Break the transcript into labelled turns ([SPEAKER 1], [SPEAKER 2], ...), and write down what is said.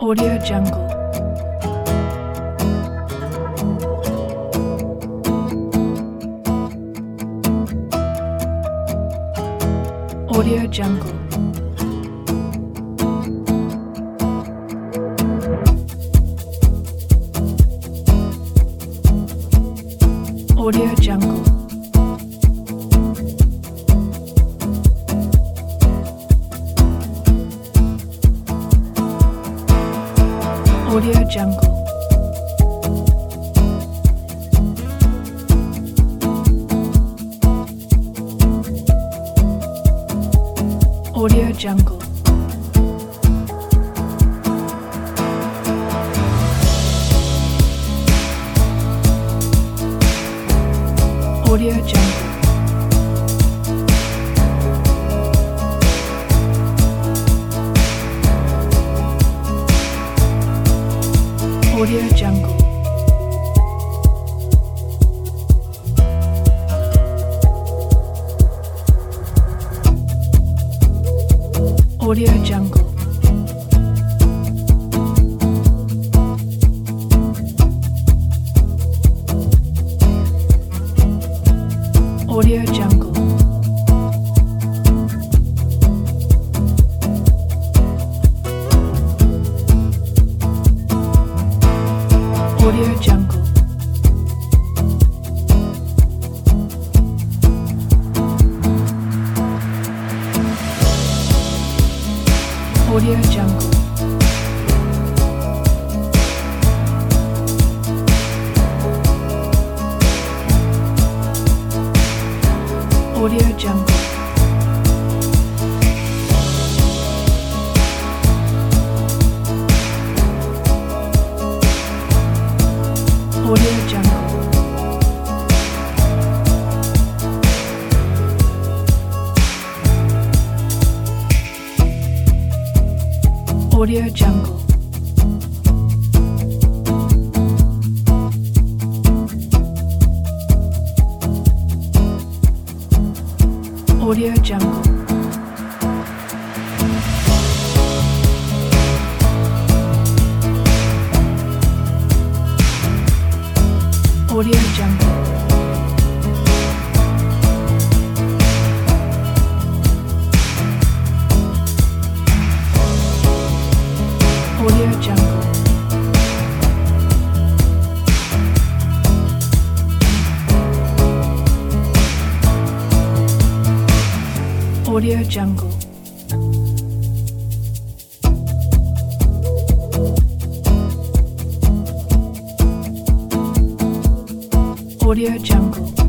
[SPEAKER 1] Audio Jungle. Audio Jungle. Audio Jungle. Audio Jungle. Audio Jungle. Audio Jungle. Audio Jungle. Audio Jungle. Audio Jungle. Audio Jungle. Audio Jungle. Audio Jungle. Audio Jungle. Audio Jungle. Audio Jungle. Audio Jungle. Audio Jungle. Audio Jungle. Audio Jungle.